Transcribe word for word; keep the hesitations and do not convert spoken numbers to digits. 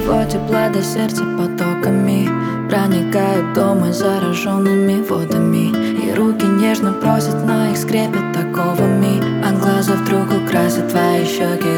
Его тепла до сердца потоками проникают дома зараженными водами. И руки нежно просят, но их скрепят оковами, а глаза вдруг украсят твои щеки